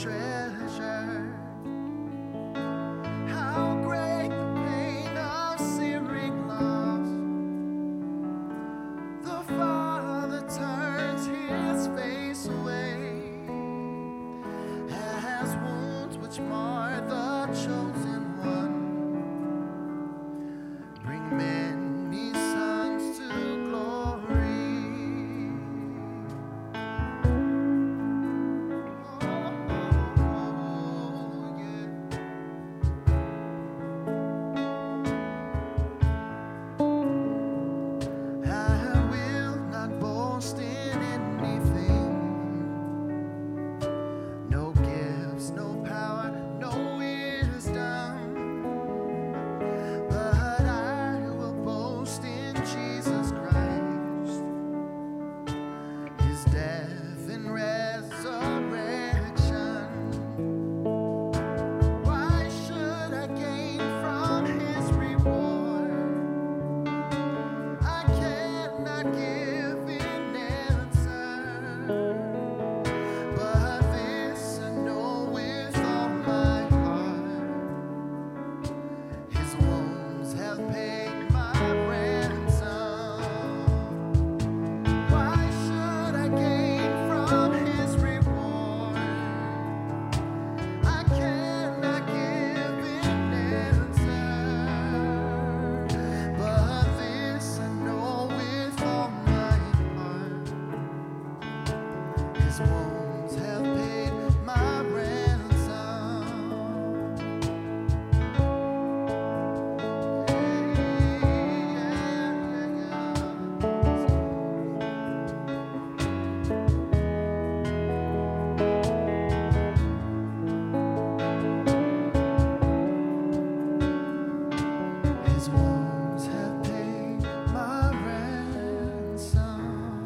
treasure. How great the pain of searing loss. The Father turns his face away as wounds which mar the chosen one bring many sons to glory. Oh, yeah. I will not boast in anything. No gifts, no power, no wisdom. But I will boast in Jesus Christ, his death and resurrection. Why should I gain from his reward? I cannot give an answer, but this I know with all my heart. His wounds have paid my ransom. Why should I gain from his reward? I cannot give an answer, but this I know with all my heart. His wounds have paid my ransom. His wounds have paid my ransom.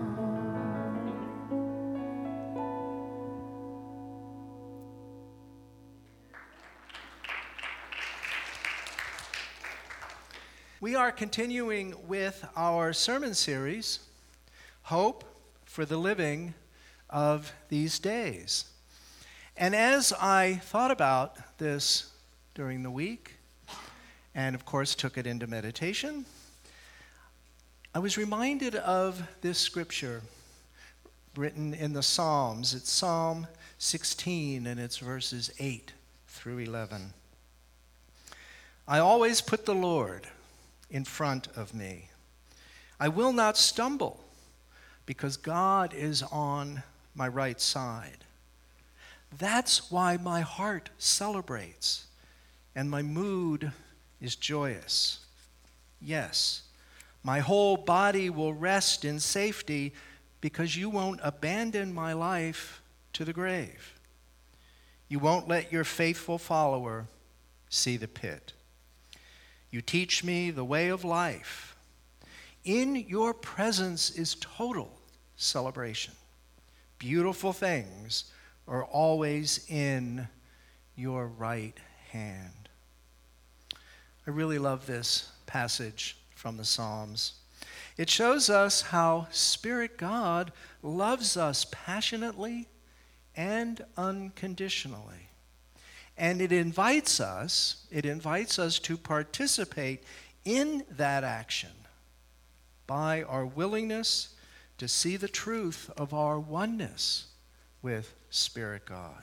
We are continuing with our sermon series, Hope for the Living of These Days. And as I thought about this during the week, and of course took it into meditation, I was reminded of this scripture written in the Psalms. It's Psalm 16, and it's verses 8 through 11. I always put the Lord in front of me. I will not stumble because God is on my right side. That's why my heart celebrates and my mood is joyous. Yes, my whole body will rest in safety because you won't abandon my life to the grave. You won't let your faithful follower see the pit. You teach me the way of life. In your presence is total celebration. Beautiful things are always in your right hand. I really love this passage from the Psalms. It shows us how Spirit God loves us passionately and unconditionally. And it invites us to participate in that action by our willingness to see the truth of our oneness with Spirit God.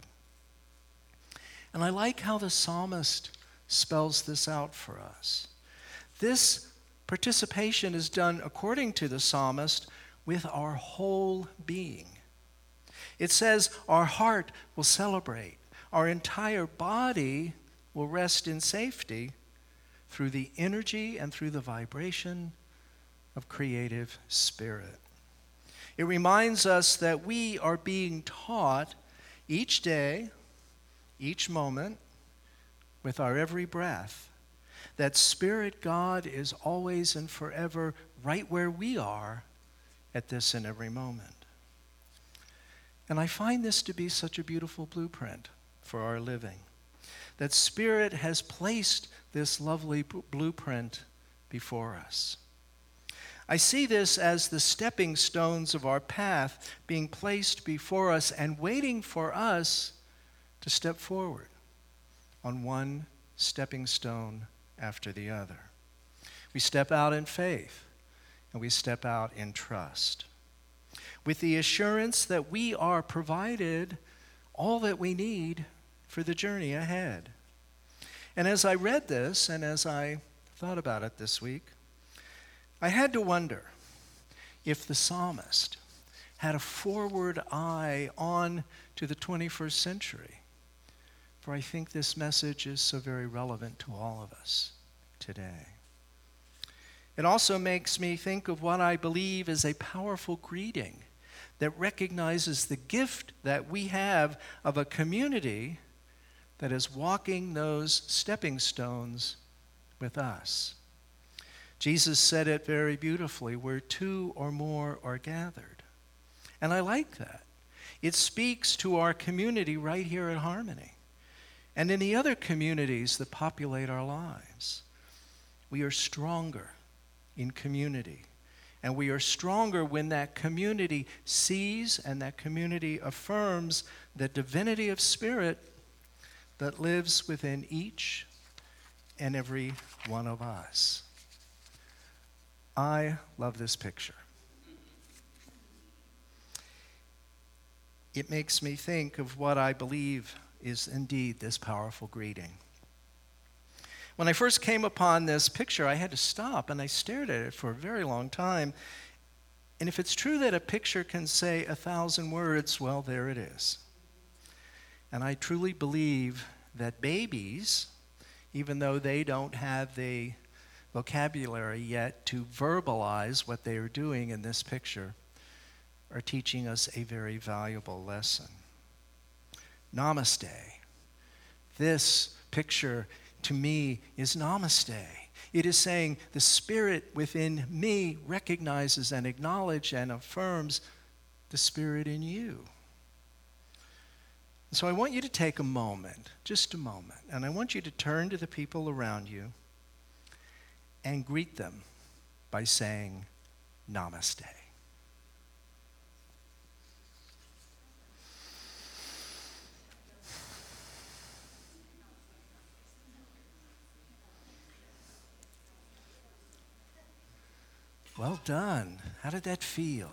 And I like how the psalmist spells this out for us. This participation is done, according to the psalmist, with our whole being. It says our heart will celebrate. Our entire body will rest in safety through the energy and through the vibration of creative spirit. It reminds us that we are being taught each day, each moment, with our every breath, that Spirit God is always and forever right where we are at this and every moment. And I find this to be such a beautiful blueprint for our living, that Spirit has placed this lovely blueprint before us. I see this as the stepping stones of our path being placed before us and waiting for us to step forward on one stepping stone after the other. We step out in faith, and we step out in trust, with the assurance that we are provided all that we need for the journey ahead. And as I read this, and as I thought about it this week, I had to wonder if the psalmist had a forward eye on to the 21st century. For I think this message is so very relevant to all of us today. It also makes me think of what I believe is a powerful greeting that recognizes the gift that we have of a community that is walking those stepping stones with us. Jesus said it very beautifully, where two or more are gathered. And I like that. It speaks to our community right here at Harmony and in the other communities that populate our lives. We are stronger in community. And we are stronger when that community sees and that community affirms the divinity of spirit that lives within each and every one of us. I love this picture. It makes me think of what I believe is indeed this powerful greeting. When I first came upon this picture, I had to stop and I stared at it for a very long time. And if it's true that a picture can say 1,000 words, well, there it is. And I truly believe that babies, even though they don't have the vocabulary yet to verbalize what they are doing in this picture, are teaching us a very valuable lesson. Namaste. This picture to me is namaste. It is saying the spirit within me recognizes and acknowledges and affirms the spirit in you. So I want you to take a moment, just a moment, and I want you to turn to the people around you and greet them by saying namaste. Well done. How did that feel?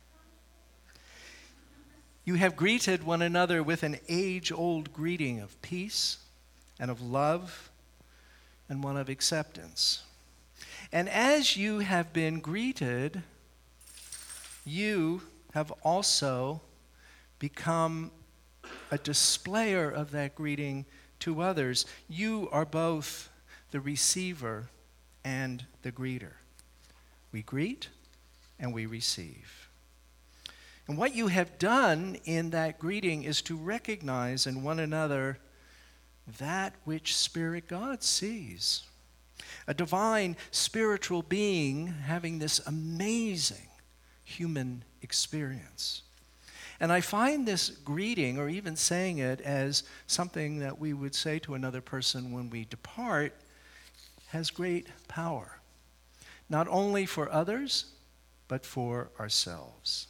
You have greeted one another with an age-old greeting of peace and of love and one of acceptance. And as you have been greeted, you have also become a displayer of that greeting to others. You are both the receiver and the greeter. We greet and we receive. And what you have done in that greeting is to recognize in one another that which Spirit God sees. A divine spiritual being having this amazing human experience. And I find this greeting, or even saying it as something that we would say to another person when we depart, has great power. Not only for others, but for ourselves.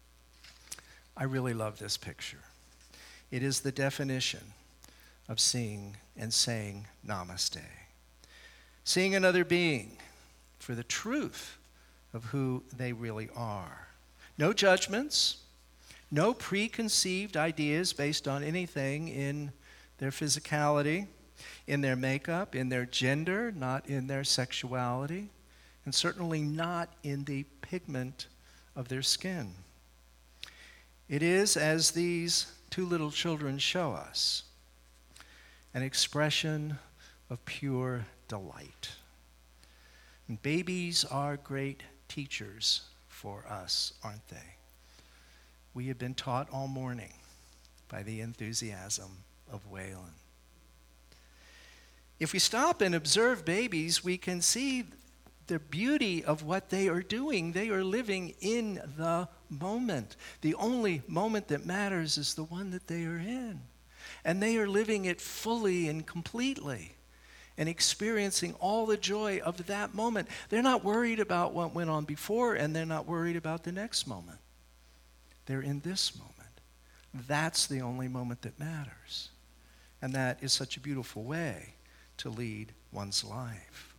I really love this picture. It is the definition of seeing and saying namaste. Seeing another being for the truth of who they really are. No judgments, no preconceived ideas based on anything in their physicality, in their makeup, in their gender, not in their sexuality, and certainly not in the pigment of their skin. It is, as these two little children show us, an expression of pure delight. And babies are great teachers for us, aren't they? We have been taught all morning by the enthusiasm of Waylon. If we stop and observe babies, we can see the beauty of what they are doing. They are living in the moment. The only moment that matters is the one that they are in. And they are living it fully and completely and experiencing all the joy of that moment. They're not worried about what went on before, and they're not worried about the next moment. They're in this moment. That's the only moment that matters. And that is such a beautiful way to lead one's life.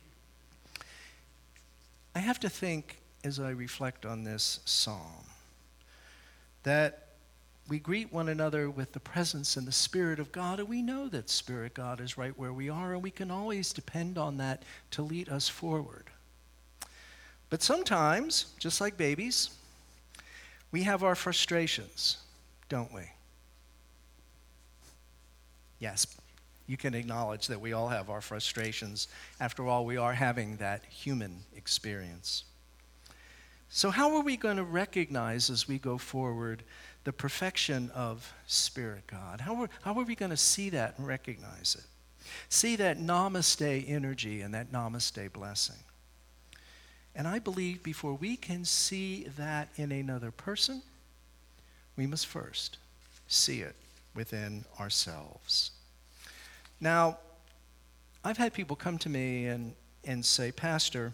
I have to think, as I reflect on this psalm, that we greet one another with the presence and the Spirit of God, and we know that Spirit God is right where we are, and we can always depend on that to lead us forward. But sometimes, just like babies, we have our frustrations, don't we? Yes, you can acknowledge that we all have our frustrations. After all, we are having that human experience. So how are we going to recognize as we go forward the perfection of Spirit God? How are we going to see that and recognize it? See that namaste energy and that namaste blessing. And I believe before we can see that in another person, we must first see it within ourselves. Now, I've had people come to me and say, Pastor,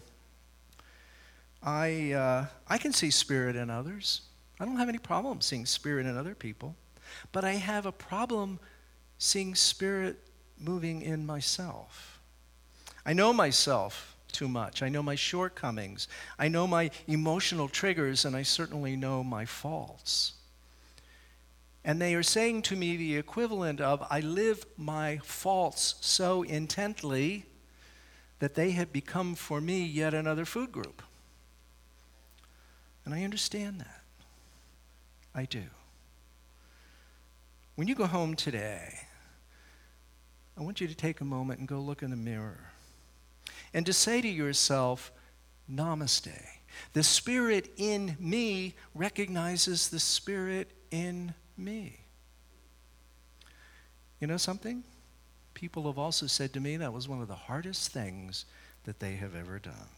I can see Spirit in others. I don't have any problem seeing Spirit in other people, but I have a problem seeing Spirit moving in myself. I know myself too much. I know my shortcomings. I know my emotional triggers, and I certainly know my faults. And they are saying to me the equivalent of, I live my faults so intently that they have become for me yet another food group. And I understand that. I do. When you go home today, I want you to take a moment and go look in the mirror and to say to yourself, Namaste. The Spirit in me recognizes the Spirit in me. You know something? People have also said to me that was one of the hardest things that they have ever done.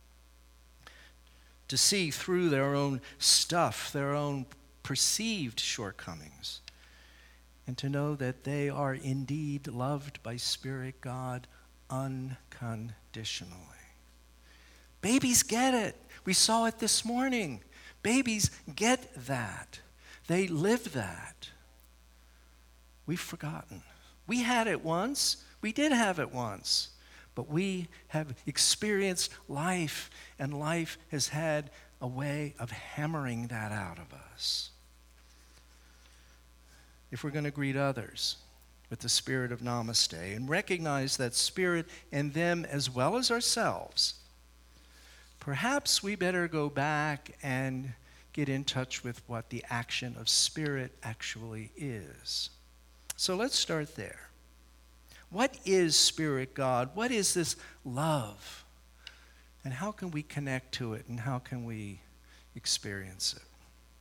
To see through their own stuff, their own perceived shortcomings, and to know that they are indeed loved by Spirit God unconditionally. Babies get it. We saw it this morning. Babies get that. They live that. We've forgotten. We had it once. We did have it once. But we have experienced life, and life has had a way of hammering that out of us. If we're going to greet others with the spirit of Namaste and recognize that Spirit in them as well as ourselves, perhaps we better go back and get in touch with what the action of Spirit actually is. So let's start there. What is Spirit God? What is this love? And how can we connect to it, and how can we experience it?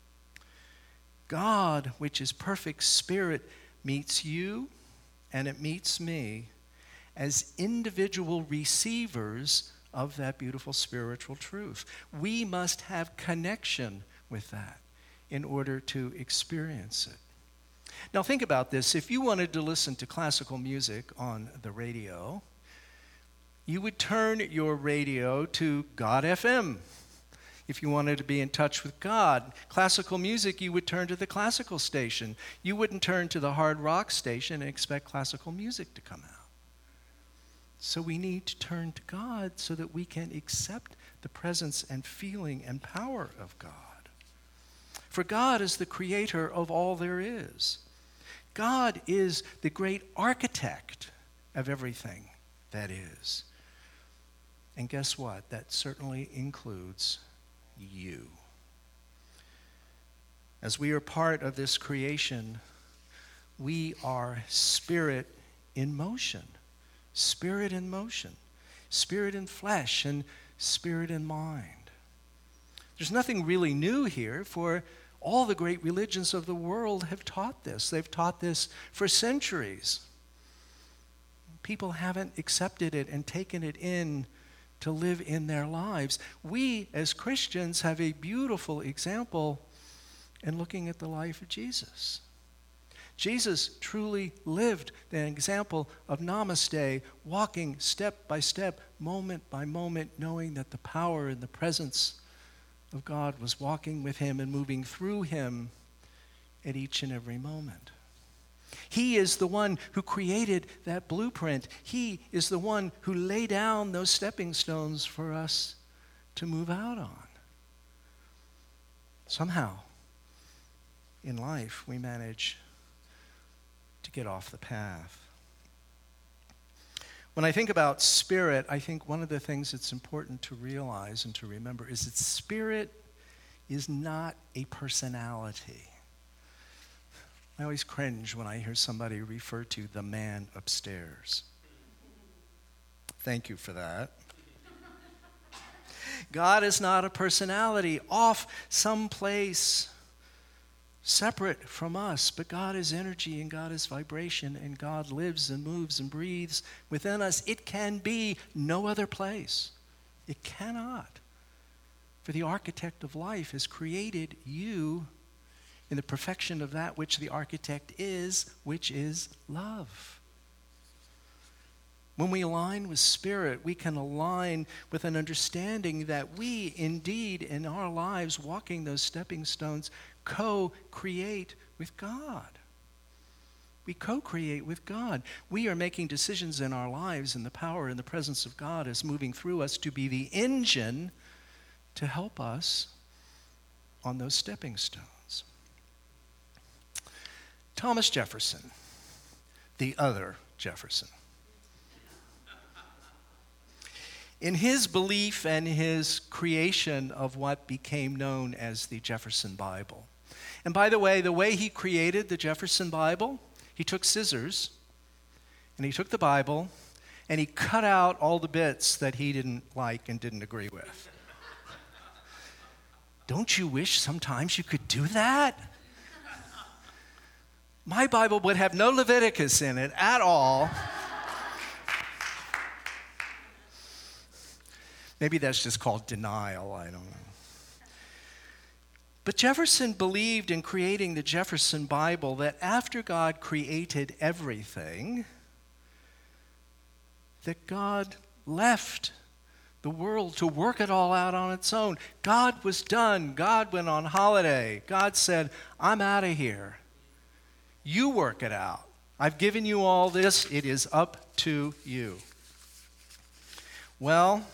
God, which is perfect Spirit, meets you and it meets me as individual receivers of that beautiful spiritual truth. We must have connection with that in order to experience it. Now think about this. If you wanted to listen to classical music on the radio, you would turn your radio to God FM. If you wanted to be in touch with God, classical music, you would turn to the classical station. You wouldn't turn to the hard rock station and expect classical music to come out. So we need to turn to God so that we can accept the presence and feeling and power of God. For God is the creator of all there is. God is the great architect of everything that is. And guess what? That certainly includes you. As we are part of this creation, we are spirit in motion. Spirit in motion. Spirit in flesh and spirit in mind. There's nothing really new here, for all the great religions of the world have taught this. They've taught this for centuries. People haven't accepted it and taken it in to live in their lives. We, as Christians, have a beautiful example in looking at the life of Jesus. Jesus truly lived the example of Namaste, walking step by step, moment by moment, knowing that the power and the presence of God was walking with him and moving through him at each and every moment. He is the one who created that blueprint. He is the one who laid down those stepping stones for us to move out on. Somehow, in life, we manage to get off the path. When I think about spirit, I think one of the things that's important to realize and to remember is that spirit is not a personality. I always cringe when I hear somebody refer to the man upstairs. Thank you for that. God is not a personality off someplace separate from us, but God is energy and God is vibration and God lives and moves and breathes within us. It can be no other place. It cannot. For the architect of life has created you in the perfection of that which the architect is, which is love. When we align with spirit, we can align with an understanding that we indeed in our lives, walking those stepping stones, co-create with God. We co-create with God. We are making decisions in our lives, and the power and the presence of God is moving through us to be the engine to help us on those stepping stones. Thomas Jefferson, the other Jefferson, in his belief and his creation of what became known as the Jefferson Bible. And by the way he created the Jefferson Bible, he took scissors and he took the Bible and he cut out all the bits that he didn't like and didn't agree with. Don't you wish sometimes you could do that? My Bible would have no Leviticus in it at all. Maybe that's just called denial, I don't know. But Jefferson believed in creating the Jefferson Bible that after God created everything, that God left the world to work it all out on its own. God was done. God went on holiday. God said, I'm out of here. You work it out. I've given you all this. It is up to you. Well,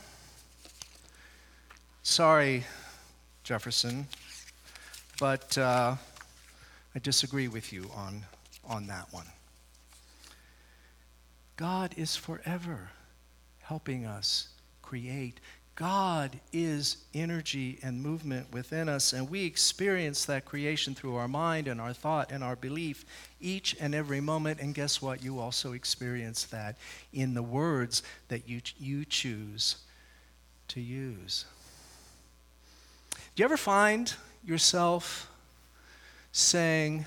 sorry, Jefferson, but I disagree with you on that one. God is forever helping us create. God is energy and movement within us, and we experience that creation through our mind and our thought and our belief each and every moment. And guess what? You also experience that in the words that you choose to use. Do you ever find yourself saying,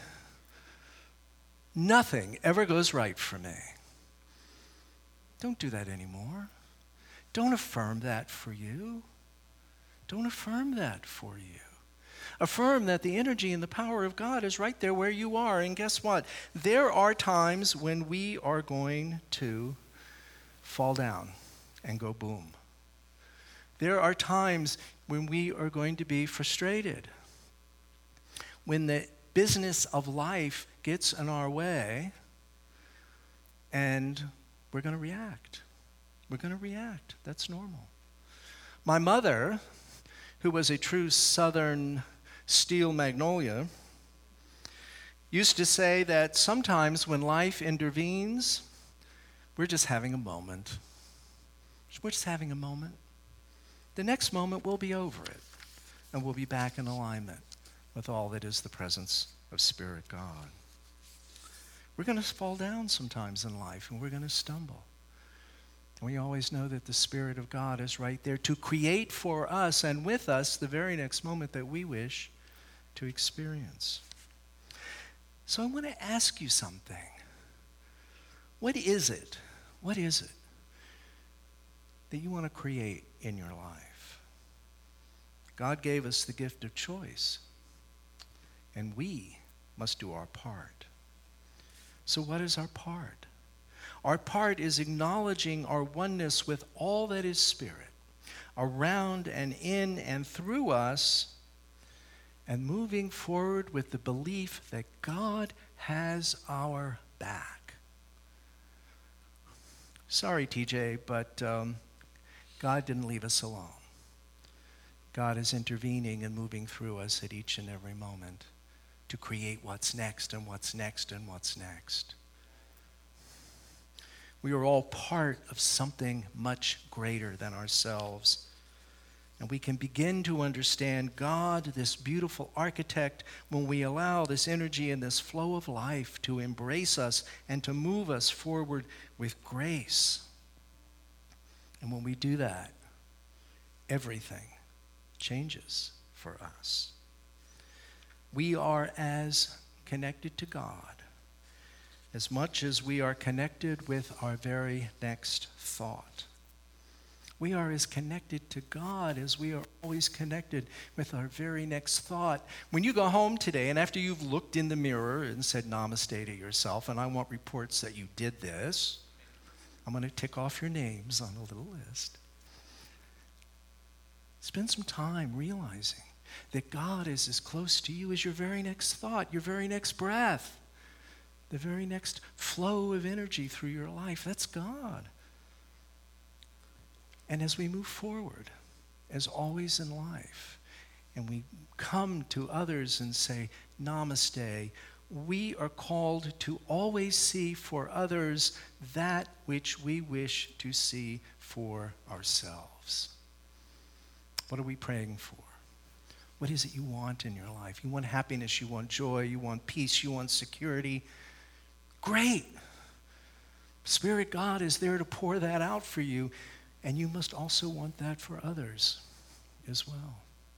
nothing ever goes right for me? Don't do that anymore. Don't affirm that for you. Don't affirm that for you. Affirm that the energy and the power of God is right there where you are. And guess what? There are times when we are going to fall down and go boom. There are times when we are going to be frustrated. When the business of life gets in our way, and we're going to react. We're going to react. That's normal. My mother, who was a true Southern steel magnolia, used to say that sometimes when life intervenes, we're just having a moment. We're just having a moment. The next moment we'll be over it, and we'll be back in alignment with all that is the presence of Spirit God. We're going to fall down sometimes in life, and we're going to stumble. We always know that the Spirit of God is right there to create for us and with us the very next moment that we wish to experience. So I want to ask you something. What is it? What is it that you want to create in your life? God gave us the gift of choice, and we must do our part. So what is our part? Our part is acknowledging our oneness with all that is Spirit, around and in and through us, and moving forward with the belief that God has our back. Sorry, TJ, but God didn't leave us alone. God is intervening and moving through us at each and every moment to create what's next and what's next and what's next. We are all part of something much greater than ourselves. And we can begin to understand God, this beautiful architect, when we allow this energy and this flow of life to embrace us and to move us forward with grace. And when we do that, everything changes for us. We are as connected to God as much as we are connected with our very next thought. We are as connected to God as we are always connected with our very next thought. When you go home today, and after you've looked in the mirror and said namaste to yourself, and I want reports that you did this, I'm going to tick off your names on a little list. Spend some time realizing that God is as close to you as your very next thought, your very next breath, the very next flow of energy through your life. That's God. And as we move forward, as always in life, and we come to others and say, namaste, we are called to always see for others that which we wish to see for ourselves. What are we praying for? What is it you want in your life? You want happiness, you want joy, you want peace, you want security. Great. Spirit God is there to pour that out for you. And you must also want that for others as well.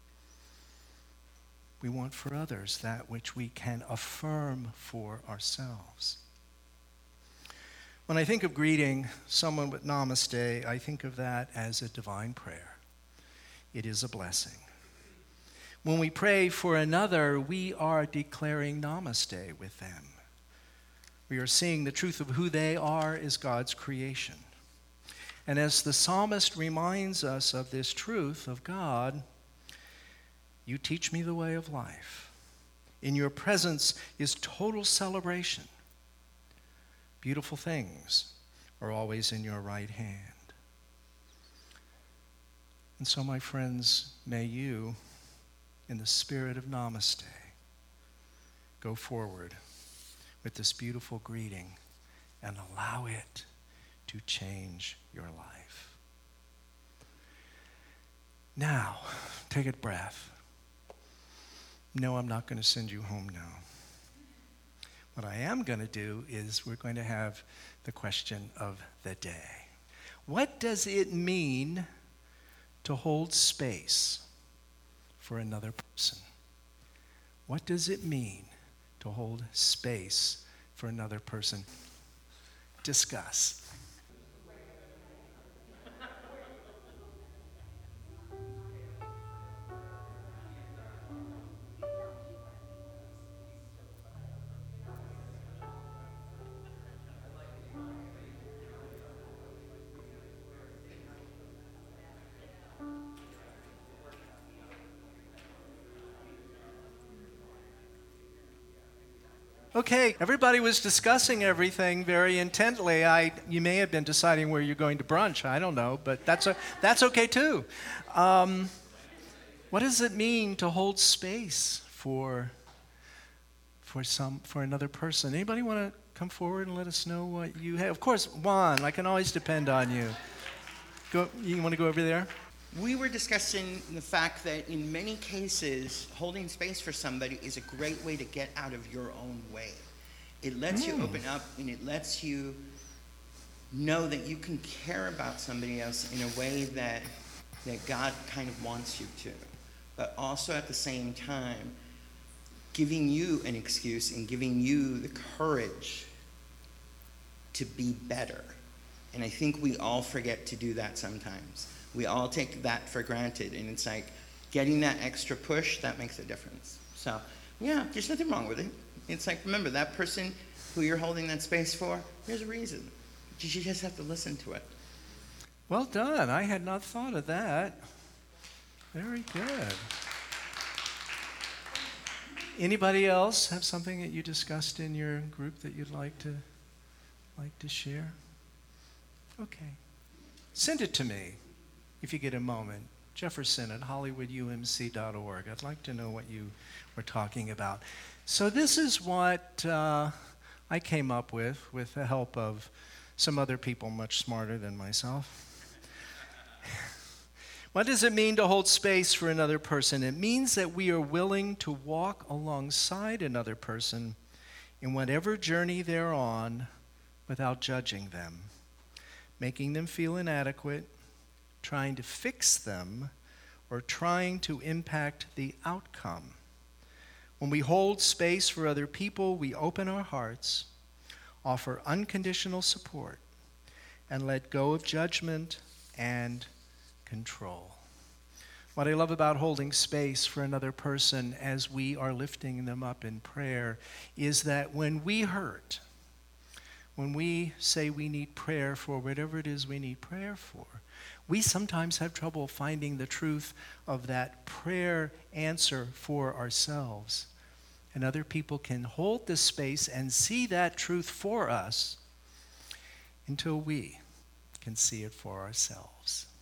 We want for others that which we can affirm for ourselves. When I think of greeting someone with namaste, I think of that as a divine prayer. It is a blessing. When we pray for another, we are declaring namaste with them. We are seeing the truth of who they are as God's creation. And as the psalmist reminds us of this truth of God, you teach me the way of life. In your presence is total celebration. Beautiful things are always in your right hand. And so, my friends, may you, in the spirit of namaste, go forward with this beautiful greeting and allow it to change your life. Now, take a breath. No, I'm not going to send you home now. What I am going to do is we're going to have the question of the day. What does it mean to hold space for another person? What does it mean to hold space for another person? Discuss. Okay, everybody was discussing everything very intently. You may have been deciding where you're going to brunch. I don't know, but that's okay too. What does it mean to hold space for another person? Anybody want to come forward and let us know what you have? Of course, Juan, I can always depend on you. You want to go over there? We were discussing the fact that in many cases, holding space for somebody is a great way to get out of your own way. It lets you open up, and it lets you know that you can care about somebody else in a way that God kind of wants you to. But also at the same time, giving you an excuse and giving you the courage to be better. And I think we all forget to do that sometimes. We all take that for granted, and it's like getting that extra push, that makes a difference. So, yeah, there's nothing wrong with it. It's like, remember, that person who you're holding that space for, there's a reason. You just have to listen to it. Well done. I had not thought of that. Very good. Anybody else have something that you discussed in your group that you'd like to share? Okay. Send it to me if you get a moment. Jefferson at hollywoodumc.org. I'd like to know what you were talking about. So this is what I came up with the help of some other people much smarter than myself. What does it mean to hold space for another person? It means that we are willing to walk alongside another person in whatever journey they're on without judging them, making them feel inadequate, trying to fix them, or trying to impact the outcome. When we hold space for other people, we open our hearts, offer unconditional support, and let go of judgment and control. What I love about holding space for another person as we are lifting them up in prayer is that when we hurt, when we say we need prayer for whatever it is we need prayer for, we sometimes have trouble finding the truth of that prayer answer for ourselves. And other people can hold this space and see that truth for us until we can see it for ourselves.